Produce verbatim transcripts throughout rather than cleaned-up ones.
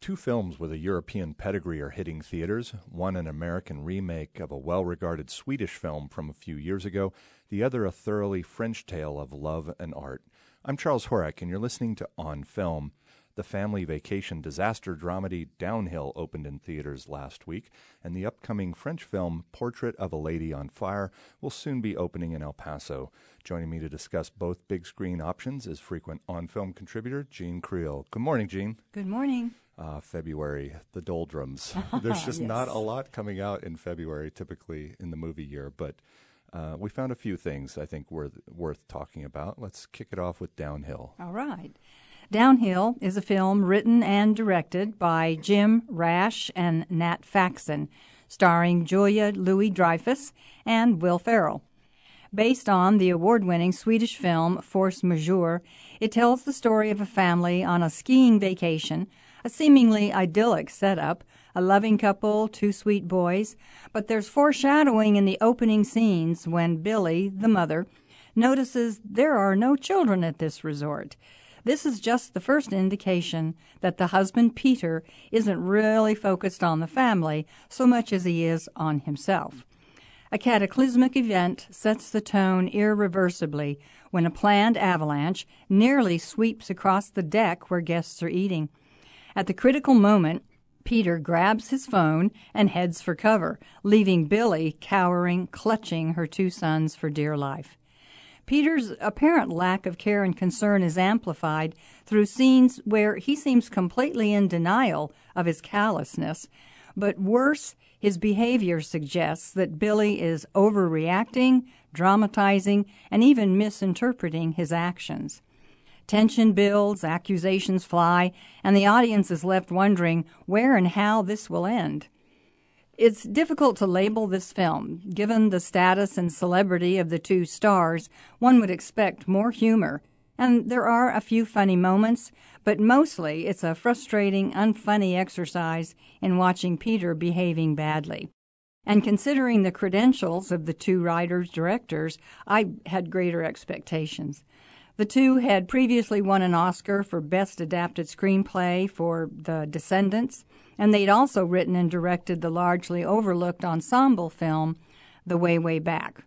Two films with a European pedigree are hitting theaters, one an American remake of a well-regarded Swedish film from a few years ago, the other a thoroughly French tale of love and art. I'm Charles Horak, and you're listening to On Film. The family vacation disaster dramedy Downhill opened in theaters last week, and the upcoming French film Portrait of a Lady on Fire will soon be opening in El Paso. Joining me to discuss both big screen options is frequent On Film contributor Jean Creel. Good morning, Jean. Good morning. Uh, February, the doldrums. There's just yes. not a lot coming out in February, typically in the movie year, but uh, we found a few things I think worth, worth talking about. Let's kick it off with Downhill. All right. Downhill is a film written and directed by Jim Rash and Nat Faxon, starring Julia Louis-Dreyfus and Will Ferrell. Based on the award-winning Swedish film Force Majeure, it tells the story of a family on a skiing vacation, a seemingly idyllic setup, a loving couple, two sweet boys, but there's foreshadowing in the opening scenes when Billy, the mother, notices there are no children at this resort. This is just the first indication that the husband, Peter, isn't really focused on the family so much as he is on himself. A cataclysmic event sets the tone irreversibly when a planned avalanche nearly sweeps across the deck where guests are eating. At the critical moment, Peter grabs his phone and heads for cover, leaving Billy cowering, clutching her two sons for dear life. Peter's apparent lack of care and concern is amplified through scenes where he seems completely in denial of his callousness, but worse, his behavior suggests that Billy is overreacting, dramatizing, and even misinterpreting his actions. Tension builds, accusations fly, and the audience is left wondering where and how this will end. It's difficult to label this film. Given the status and celebrity of the two stars, one would expect more humor. And there are a few funny moments, but mostly it's a frustrating, unfunny exercise in watching Peter behaving badly. And considering the credentials of the two writers-directors, I had greater expectations. The two had previously won an Oscar for Best Adapted Screenplay for The Descendants, and they'd also written and directed the largely overlooked ensemble film, The Way, Way Back.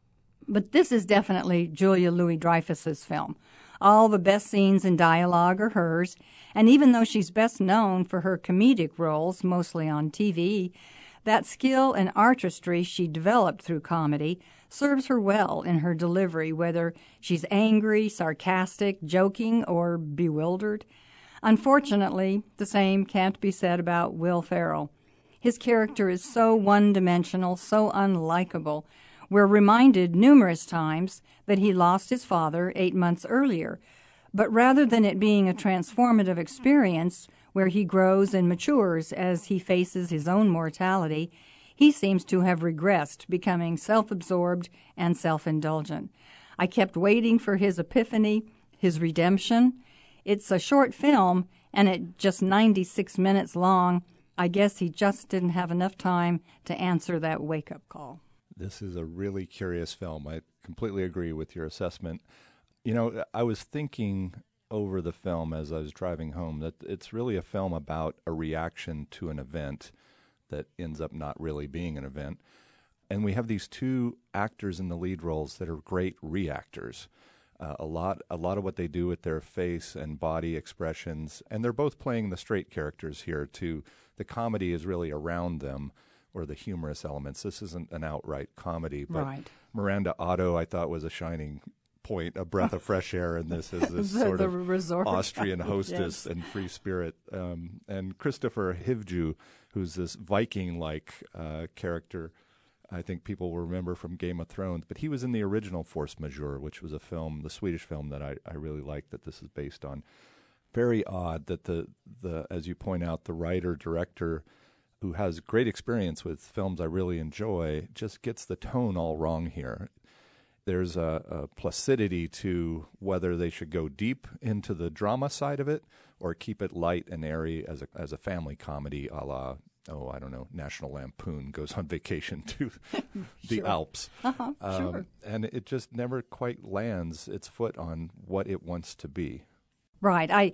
But this is definitely Julia Louis-Dreyfus's film. All the best scenes and dialogue are hers, and even though she's best known for her comedic roles, mostly on T V, that skill and artistry she developed through comedy serves her well in her delivery, whether she's angry, sarcastic, joking, or bewildered. Unfortunately, the same can't be said about Will Ferrell. His character is so one-dimensional, so unlikable. We're reminded numerous times that he lost his father eight months earlier, but rather than it being a transformative experience where he grows and matures as he faces his own mortality, he seems to have regressed, becoming self-absorbed and self-indulgent. I kept waiting for his epiphany, his redemption. It's a short film, and at just ninety-six minutes long, I guess he just didn't have enough time to answer that wake-up call. This is a really curious film. I completely agree with your assessment. You know, I was thinking over the film as I was driving home that it's really a film about a reaction to an event that ends up not really being an event. And we have these two actors in the lead roles that are great reactors. Uh, a lot a lot of what they do with their face and body expressions, and they're both playing the straight characters here too. The comedy is really around them, or the humorous elements. This isn't an outright comedy, but right. Miranda Otto, I thought, was a shining point, a breath of fresh air in this as this the, sort the of resort. Austrian hostess yes. and free spirit. Um, and Christopher Hivju, who's this Viking-like uh, character, I think people will remember from Game of Thrones, but he was in the original Force Majeure, which was a film, the Swedish film that I, I really like that this is based on. Very odd that the, the as you point out, the writer-director who has great experience with films I really enjoy just gets the tone all wrong here. There's a, a placidity to whether they should go deep into the drama side of it or keep it light and airy as a, as a family comedy a la oh, I don't know, National Lampoon goes on vacation to the sure. Alps. Uh-huh, um, sure. And it just never quite lands its foot on what it wants to be. Right. I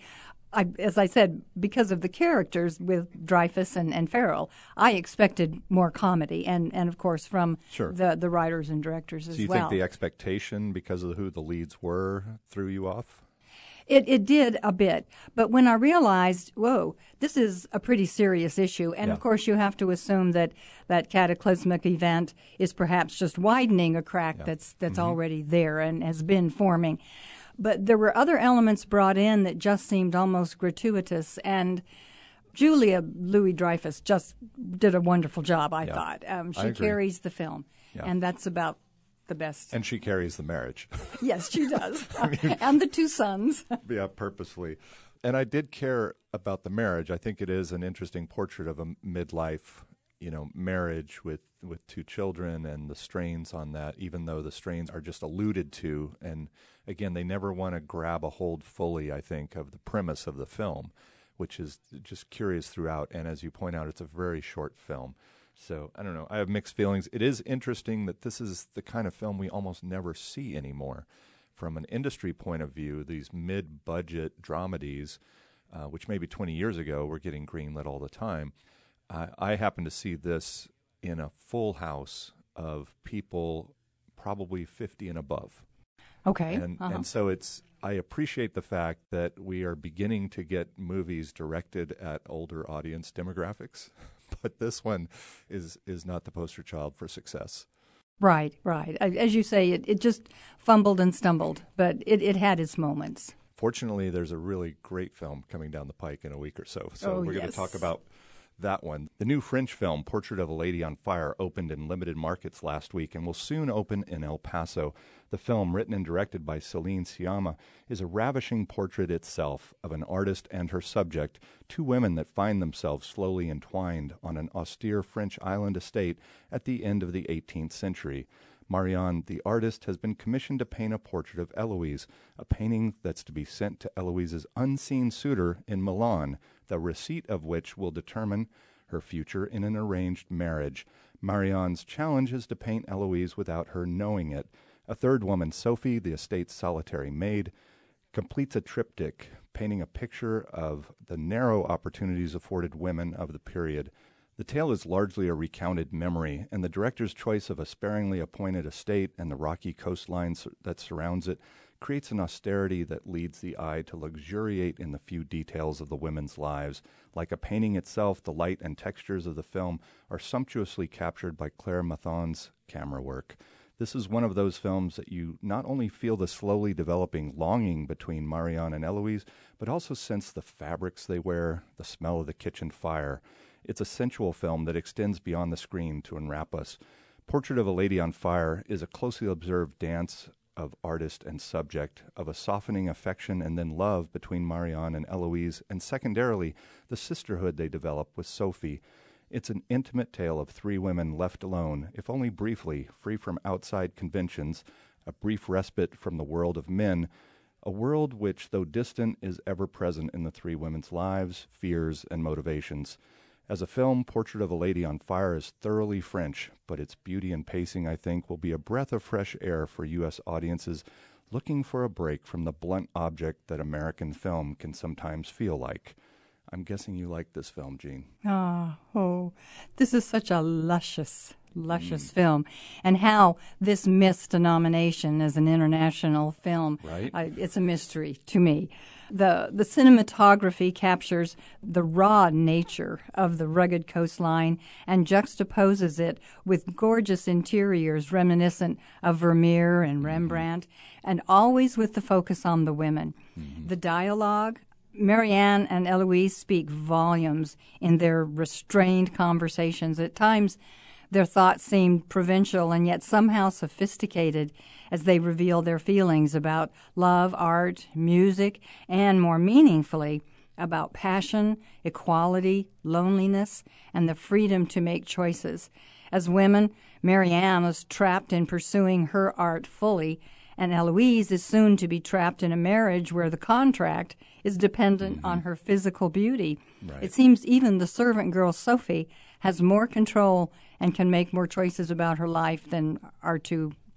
I, as I said, because of the characters with Dreyfuss and, and Farrell, I expected more comedy, and, and of course from Sure. the, the writers and directors as So you well. think the expectation, because of who the leads were, threw you off? It it did a bit, but when I realized, whoa, this is a pretty serious issue, and Yeah. of course you have to assume that that cataclysmic event is perhaps just widening a crack Yeah. that's that's Mm-hmm. already there and has been forming. But there were other elements brought in that just seemed almost gratuitous, and Julia Louis-Dreyfus just did a wonderful job, I Yeah. thought. Um, she I agree. carries the film, Yeah. and that's about the best. And she carries the marriage. Yes, she does. And the two sons. Yeah, purposely. And I did care about the marriage. I think it is an interesting portrait of a midlife, you know, marriage with, with two children and the strains on that, even though the strains are just alluded to. And again, they never want to grab a hold fully, I think, of the premise of the film, which is just curious throughout. And as you point out, it's a very short film. So, I don't know. I have mixed feelings. It is interesting that this is the kind of film we almost never see anymore. From an industry point of view, these mid-budget dramedies, uh, which maybe twenty years ago were getting greenlit all the time, uh, I happen to see this in a full house of people probably fifty and above. Okay. And, uh-huh. and so it's, I appreciate the fact that we are beginning to get movies directed at older audience demographics, but this one is, is not the poster child for success. Right, right. As you say, it, it just fumbled and stumbled, but it, it had its moments. Fortunately, there's a really great film coming down the pike in a week or so, so Oh, we're going yes. to talk about that one. The new French film, Portrait of a Lady on Fire, opened in limited markets last week and will soon open in El Paso. The film, written and directed by Céline Sciamma, is a ravishing portrait itself of an artist and her subject, two women that find themselves slowly entwined on an austere French island estate at the end of the eighteenth century. Marianne, the artist, has been commissioned to paint a portrait of Eloise, a painting that's to be sent to Eloise's unseen suitor in Milan, the receipt of which will determine her future in an arranged marriage. Marianne's challenge is to paint Eloise without her knowing it. A third woman, Sophie, the estate's solitary maid, completes a triptych, painting a picture of the narrow opportunities afforded women of the period. The tale is largely a recounted memory, and the director's choice of a sparingly appointed estate and the rocky coastline that surrounds it creates an austerity that leads the eye to luxuriate in the few details of the women's lives. Like a painting itself, the light and textures of the film are sumptuously captured by Claire Mathon's camera work. This is one of those films that you not only feel the slowly developing longing between Marianne and Eloise, but also sense the fabrics they wear, the smell of the kitchen fire. It's a sensual film that extends beyond the screen to enwrap us. Portrait of a Lady on Fire is a closely observed dance of artist and subject, of a softening affection and then love between Marianne and Eloise, and secondarily, the sisterhood they develop with Sophie. It's an intimate tale of three women left alone, if only briefly, free from outside conventions, a brief respite from the world of men, a world which, though distant, is ever present in the three women's lives, fears, and motivations. As a film, Portrait of a Lady on Fire is thoroughly French, but its beauty and pacing, I think, will be a breath of fresh air for U S audiences looking for a break from the blunt object that American film can sometimes feel like. I'm guessing you like this film, Jean. Oh, oh, this is such a luscious, luscious mm. film. And how this missed a nomination as an international film, right? uh, it's a mystery to me. The the cinematography captures the raw nature of the rugged coastline and juxtaposes it with gorgeous interiors reminiscent of Vermeer and Rembrandt, mm-hmm. and always with the focus on the women. Mm-hmm. The dialogue, Marianne and Eloise speak volumes in their restrained conversations. At times, their thoughts seem provincial and yet somehow sophisticated as they reveal their feelings about love, art, music, and more meaningfully, about passion, equality, loneliness, and the freedom to make choices. As women, Marianne is trapped in pursuing her art fully, and Eloise is soon to be trapped in a marriage where the contract is dependent mm-hmm. on her physical beauty. Right. It seems even the servant girl, Sophie, has more control and can make more choices about her life than our two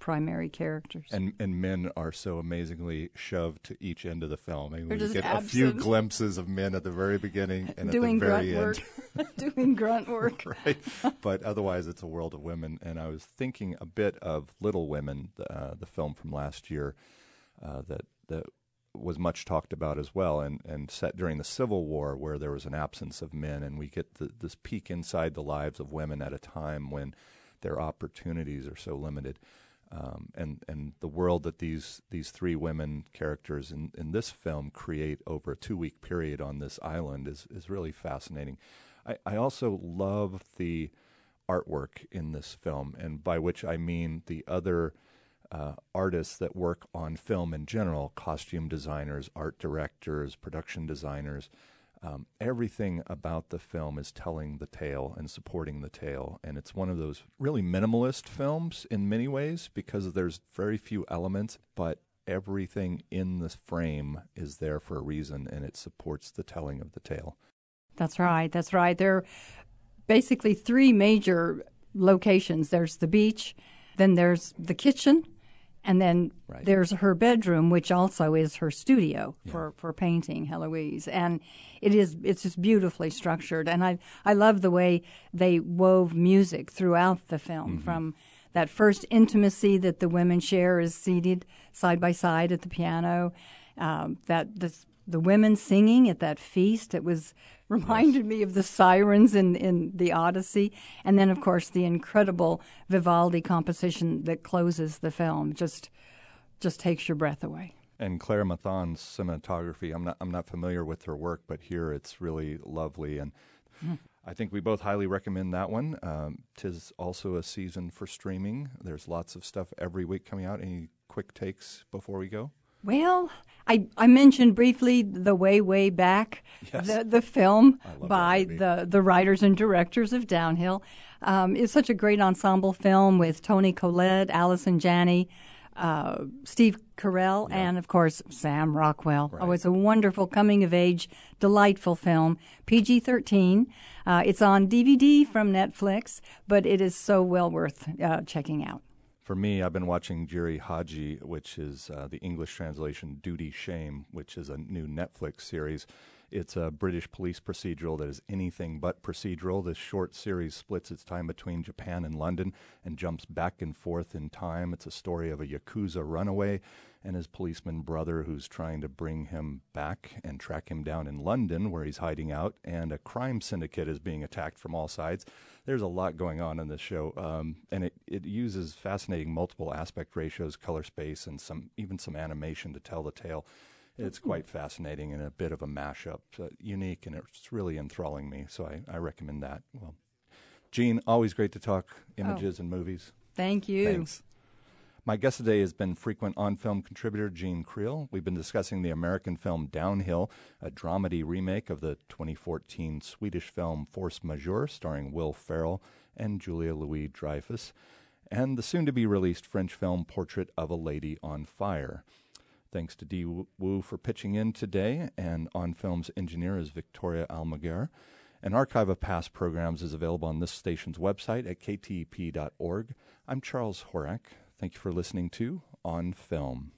primary characters. And and men are so amazingly shoved to each end of the film. I mean, They're we just get absent. a few glimpses of men at the very beginning and doing at the very grunt end. work. doing grunt work. Right. But otherwise, it's a world of women. And I was thinking a bit of Little Women, uh, the film from last year uh, that that was much talked about as well, and, and set during the Civil War, where there was an absence of men, and we get the, this peek inside the lives of women at a time when their opportunities are so limited. Um, and, and the world that these these three women characters in, in this film create over a two-week period on this island is, is really fascinating. I, I also love the artwork in this film, and by which I mean the other uh, artists that work on film in general, costume designers, art directors, production designers. Um, everything about the film is telling the tale and supporting the tale, and it's one of those really minimalist films in many ways because there's very few elements, but everything in the frame is there for a reason, and it supports the telling of the tale. That's right. That's right. There are basically three major locations. There's the beach, then there's the kitchen, and then Right. there's her bedroom, which also is her studio Yeah. for, for painting, Heloise. And it is it's just beautifully structured. And I I love the way they wove music throughout the film, Mm-hmm. from that first intimacy that the women share as seated side by side at the piano, um, that this, the women singing at that feast. It was reminded me of the sirens in, in the Odyssey. And then, of course, the incredible Vivaldi composition that closes the film just just takes your breath away. And Claire Mathon's cinematography, I'm not I'm not familiar with her work, but here it's really lovely. And Mm. I think we both highly recommend that one. Um, 'tis also a season for streaming. There's lots of stuff every week coming out. Any quick takes before we go? Well, I, I mentioned briefly The Way, Way Back, Yes. the, the film I love that by movie. the, the writers and directors of Downhill. Um, it's such a great ensemble film with Toni Collette, Allison Janney, uh, Steve Carell, Yeah. and, of course, Sam Rockwell. Right. Oh, it's a wonderful coming-of-age, delightful film, P G thirteen. Uh, it's on D V D from Netflix, but it is so well worth uh, checking out. For me, I've been watching Jiri Haji, which is uh, the English translation Duty Shame, which is a new Netflix series. It's a British police procedural that is anything but procedural. This short series splits its time between Japan and London and jumps back and forth in time. It's a story of a Yakuza runaway and his policeman brother who's trying to bring him back and track him down in London where he's hiding out, and a crime syndicate is being attacked from all sides. There's a lot going on in this show, um, and it, it uses fascinating multiple aspect ratios, color space, and some even some animation to tell the tale. It's quite fascinating and a bit of a mashup, uh, unique, and it's really enthralling me, so I, I recommend that. Well, Jean, always great to talk images and movies. Thank you. Thanks. My guest today has been frequent on-film contributor Jean Creel. We've been discussing the American film Downhill, a dramedy remake of the twenty fourteen Swedish film Force Majeure, starring Will Ferrell and Julia Louis-Dreyfus, and the soon-to-be-released French film Portrait of a Lady on Fire. Thanks to Dee Wu for pitching in today, and On Film's engineer is Victoria Almaguer. An archive of past programs is available on this station's website at k t e p dot org. I'm Charles Horak. Thank you for listening to On Film.